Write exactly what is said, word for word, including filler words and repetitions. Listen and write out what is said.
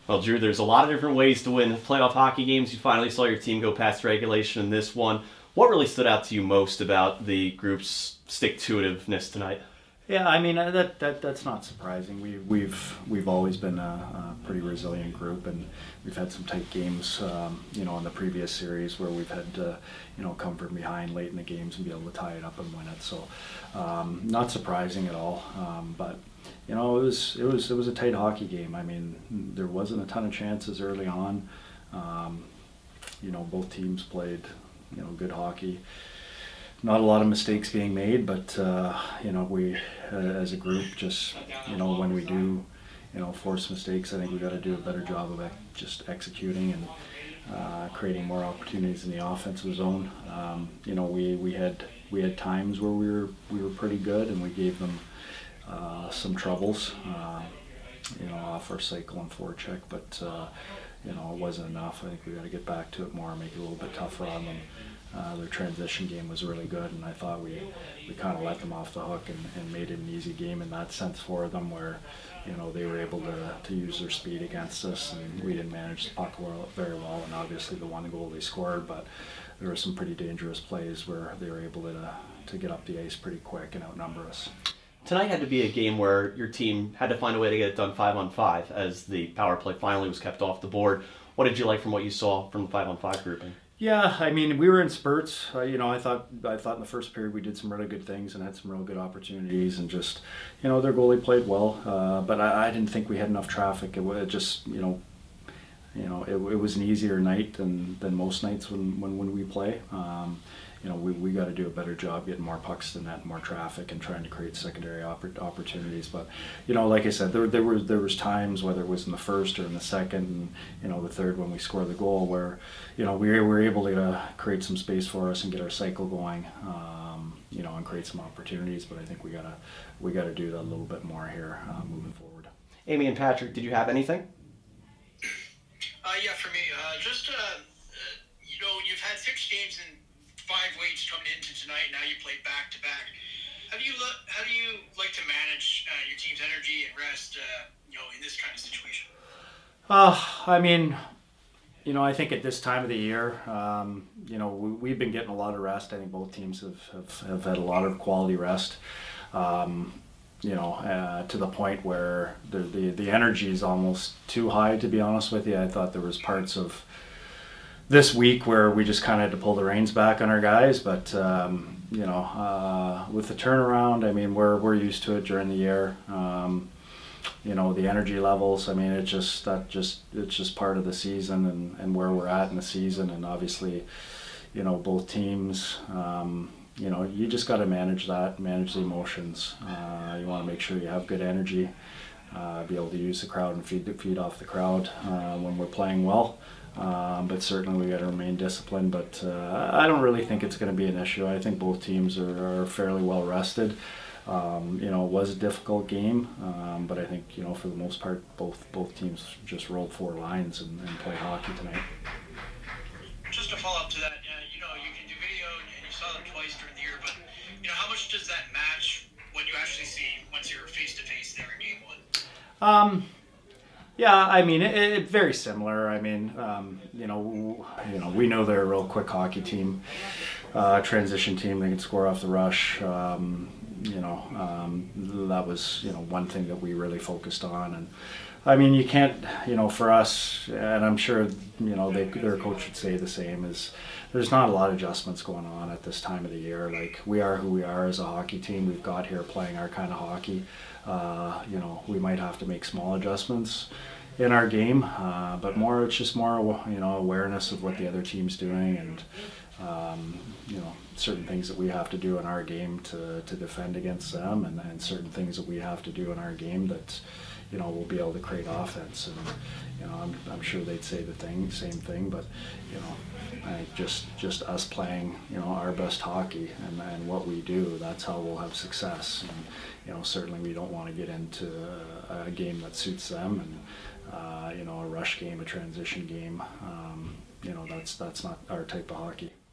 Well, Drew, there's a lot of different ways to win playoff hockey games. You finally saw your team go past regulation in this one. What really stood out to you most about the group's stick-to-itiveness tonight? Yeah, I mean uh, that that that's not surprising. We we've we've always been a, a pretty resilient group, and we've had some tight games, um, you know, in the previous series where we've had to, you know, come from behind late in the games and be able to tie it up and win it. So, um, not surprising at all. Um, but you know, it was it was it was a tight hockey game. I mean, there wasn't a ton of chances early on. Um, you know, both teams played, you know, good hockey. Not a lot of mistakes being made, but uh, you know, we uh, as a group, just, you know, when we do, you know, force mistakes, I think we got to do a better job of ec- just executing and uh, creating more opportunities in the offensive zone. Um, you know, we, we had we had times where we were we were pretty good, and we gave them uh, some troubles, uh, you know, off our cycle and forecheck, but uh, you know, it wasn't enough. I think we got to get back to it more, make it a little bit tougher on them. Uh, their transition game was really good, and I thought we we kind of let them off the hook and, and made it an easy game in that sense for them, where, you know, they were able to, to use their speed against us, and we didn't manage the puck well, very well, and obviously the one goal they scored, but there were some pretty dangerous plays where they were able to, to get up the ice pretty quick and outnumber us. Tonight had to be a game where your team had to find a way to get it done five on five as the power play finally was kept off the board. What did you like from what you saw from the five on five grouping? Yeah, I mean, we were in spurts. Uh, you know, I thought I thought in the first period we did some really good things and had some real good opportunities, and just, you know, their goalie played well, uh, but I, I didn't think we had enough traffic. It, it just, you know, you know, it, it was an easier night than, than most nights when, when, when we play. Um, you know, we, we got to do a better job getting more pucks to net, more traffic, and trying to create secondary oppor- opportunities. But, you know, like I said, there there was there was times, whether it was in the first or in the second, and, you know, the third when we scored the goal, where, you know, we were able to uh, create some space for us and get our cycle going, um, you know, and create some opportunities. But I think we gotta we gotta do that a little bit more here uh, moving forward. Amy and Patrick, did you have anything? Uh, yeah, for me, uh, just, uh, uh, you know, you've had six games in five weeks coming into tonight. Now you play back to back. How do you look? How do you like to manage uh, your team's energy and rest? Uh, you know, in this kind of situation. Uh, I mean, you know, I think at this time of the year, um, you know, we, we've been getting a lot of rest. I think both teams have, have, have had a lot of quality rest. Um, you know, uh, to the point where the, the the energy is almost too high, to be honest with you. I thought there was parts of this week where we just kind of had to pull the reins back on our guys, but um, you know, uh, with the turnaround, I mean, we're we're used to it during the year. Um, you know, the energy levels, I mean, it just that just it's just part of the season, and, and where we're at in the season, and obviously, you know, both teams, um, you know, you just got to manage that, manage the emotions. Uh, you want to make sure you have good energy, uh, be able to use the crowd and feed feed off the crowd uh, when we're playing well. Um, but certainly we got to remain disciplined. But uh, I don't really think it's going to be an issue. I think both teams are, are fairly well rested. Um, you know, it was a difficult game, um, but I think, you know, for the most part, both both teams just rolled four lines and, and played hockey tonight. Just to follow up to that, uh, you know, you can do video and you saw them twice during the year, but you know, how much does that match what you actually see once you're face to face there in game one? Um, Yeah, I mean, it, it very similar. I mean, um, you know, you know, we know they're a real quick hockey team, uh, transition team. They can score off the rush. Um, you know, um, that was, you know, one thing that we really focused on. And I mean, you can't, you know, for us, and I'm sure, you know, they, their coach would say the same, is there's not a lot of adjustments going on at this time of the year. Like, we are who we are as a hockey team. We've got here playing our kind of hockey. Uh, you know, we might have to make small adjustments in our game, uh, but more, it's just more, you know, awareness of what the other team's doing, and um, you know, certain things that we have to do in our game to, to defend against them, and, and certain things that we have to do in our game that, you know, we'll be able to create offense. And you know, I'm, I'm sure they'd say the thing, same thing, but you know, I think just just us playing, you know, our best hockey and, and what we do, that's how we'll have success. And you know, certainly we don't want to get into a, a game that suits them, and uh, you know, a rush game, a transition game. Um, you know, that's that's not our type of hockey.